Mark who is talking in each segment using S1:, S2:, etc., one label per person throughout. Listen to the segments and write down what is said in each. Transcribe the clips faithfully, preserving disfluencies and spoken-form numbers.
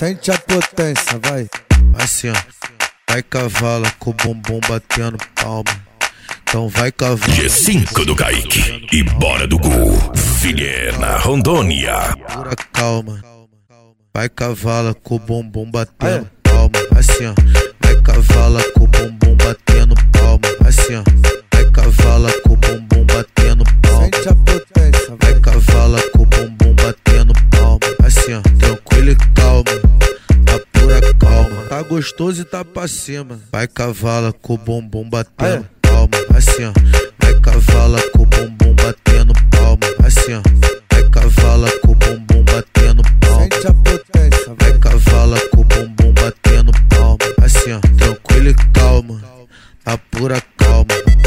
S1: Sente a potência, vai.
S2: Assim, ó. Vai cavala com o bumbum batendo palma. Então vai cavala.
S3: G cinco do Kaique e bora do Gu. Vilhena, Rondônia.
S2: Pura calma. Vai cavala com o bumbum batendo palma. Assim, ó. Vai cavala com o bumbum batendo palma. Assim, ó. Vai cavala com o bumbum batendo palma.
S1: Sente a potência, vai.
S2: Vai cavala com o bumbum batendo palma. Assim, ó. Tranquilo e calma. Tá pura calma. Tá gostoso e tá pra cima. Vai cavala com o bumbum batendo palma. Assim, ó. Vai cavala com o bumbum batendo palma. Assim, ó. Vai cavala com o bumbum batendo palma.
S1: Sente a potência, vai.
S2: Vai cavala com o bumbum batendo palma. Assim, ó. Tranquilo e calma. Tá pura calma.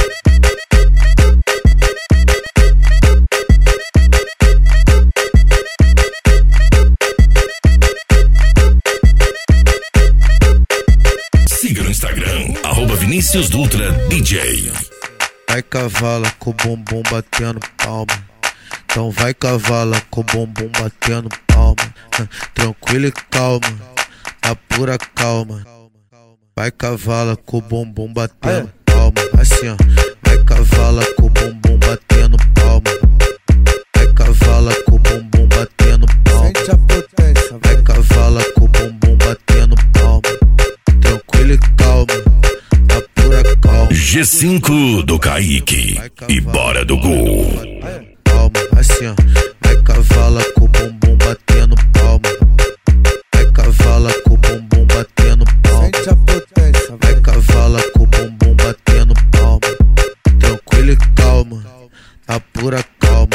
S3: Siga no Instagram, arroba Vinícius Dutra D J.
S2: Vai cavala com o bumbum batendo palma. Então vai cavala com o bumbum batendo palma. Tranquilo e calma, tá pura calma. Vai cavala com o bumbum batendo palma. Assim, ó. Vai cavala com o bumbum batendo palma. Vai cavala com o bumbum batendo palma.
S1: Sente a potência, vai.
S2: Vai cavala com o bumbum batendo palma. Tranquilo e calma, tá pura calma.
S3: G cinco do Kaique e bora do Gu.
S2: Palma, assim, ó. Vai cavala com o bumbum batendo palma. Vai cavala com o bumbum batendo palma.
S1: Sente a potência, vai.
S2: Vai cavala com o bumbum batendo palma. Tranquilo e calma, tá pura calma.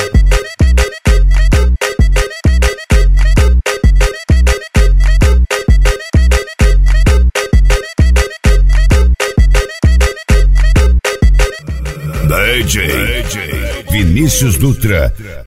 S3: D J Vinícius Dutra